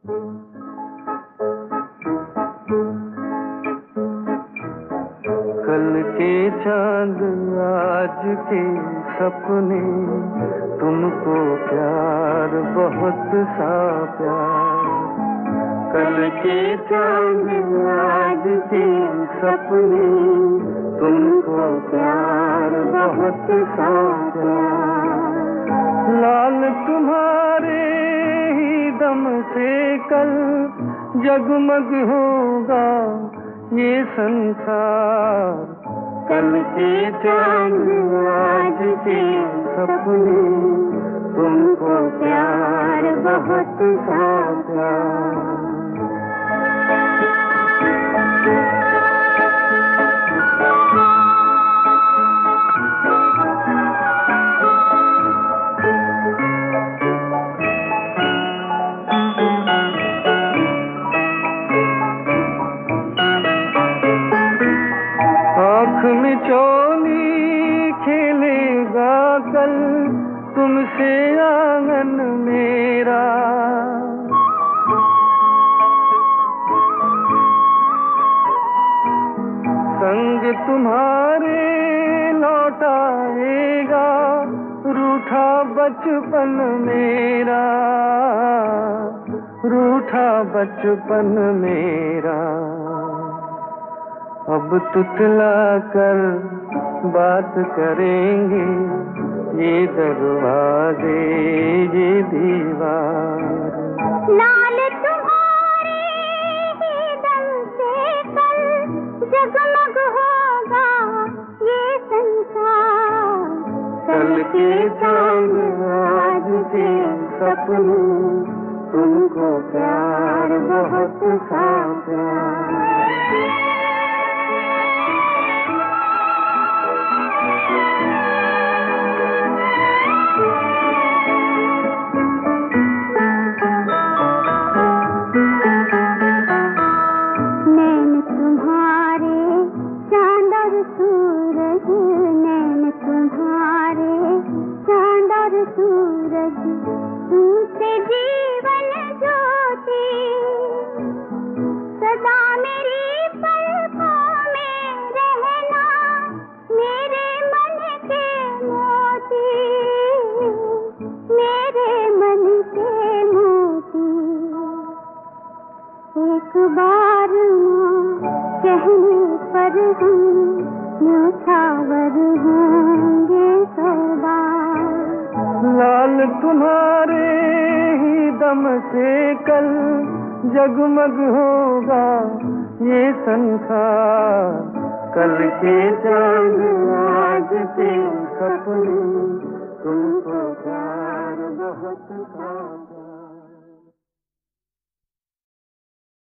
कल के चांद आज के सपने, तुमको प्यार बहुत सा प्यार। कल के चांद आज के सपने, तुमको प्यार बहुत सा प्यार। लाल तुम्हारे ही दम से कल जगमग होगा ये संसार। कल के चांद आज के सपने, तुमको प्यार बहुत सा प्यार। आँख में चोली खेलेगा कल तुमसे आंगन मेरा। संग तुम्हारे लौट आएगा रूठा बचपन मेरा, रूठा बचपन मेरा। अब तुतला कर बात करेंगे ये दरवाजे ये दीवार। लाल तुम्हारे ही दम से कल जगमग होगा ये संसार। कल के चांद आज के सपने, तुमको प्यार बहुत सा प्यार। सूरज तुमसे जीवन ज्योति, सदा मेरी पलकों में रहना मेरे मन के मोती, मेरे मन के मोती। एक बार कहने पर हम न्योछावर होंगे सौ बार। लाल तुम्हारे ही दम से कल जगमग होगा ये संसार। कल के चांद आज के सपने, तुमको प्यार बहुत सा।